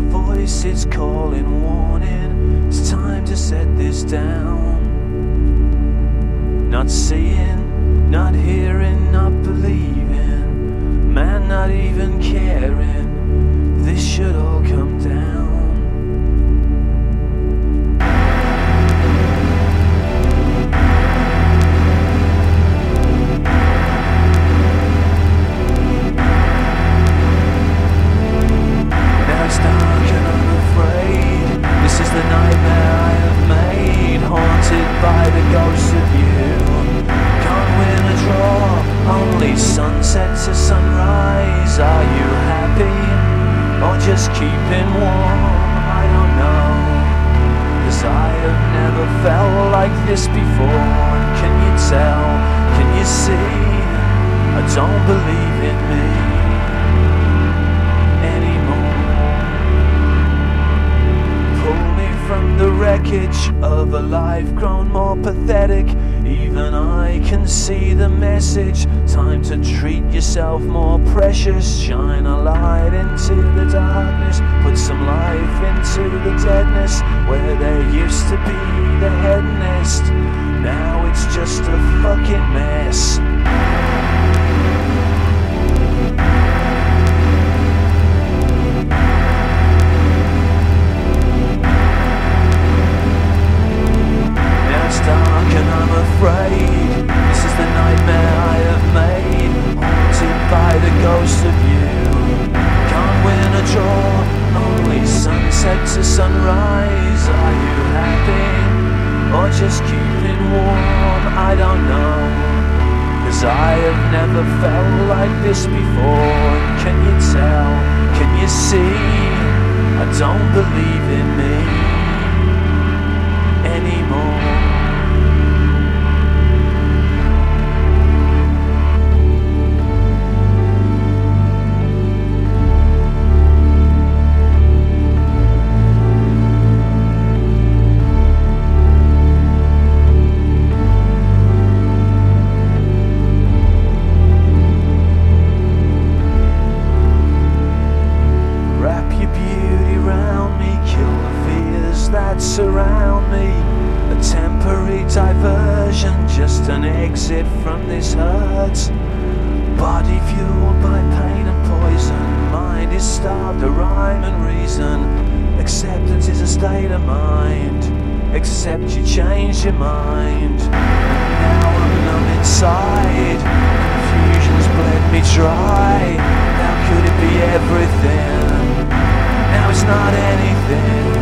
voice is calling, warning, it's time to set this down. Not seeing, not hearing, not believing, man not even caring, this should all come down. Sunset to sunrise, are you happy or just keeping warm? I don't know, 'cause I have never felt like this before. And can you tell, can you see, I don't believe in me anymore. Pull me from the wreckage of a life grown more pathetic. Even I can see the message. Time to treat yourself more precious. Shine a light into the darkness. Put some life into the deadness. Where there used to be the head nest, now it's just a fucking mess. This is the nightmare I have made, haunted by the ghost of you. Can't win a draw, only sunset to sunrise. Are you happy or just keeping warm? I don't know, 'cause I have never felt like this before. And can you tell, can you see, I don't believe in me anymore. Surround me, a temporary diversion, just an exit from this hurt. Body fueled by pain and poison, mind is starved of rhyme and reason. Acceptance is a state of mind, except you change your mind. Now I'm numb inside, confusion's bled me dry. How could it be everything? Now it's not anything.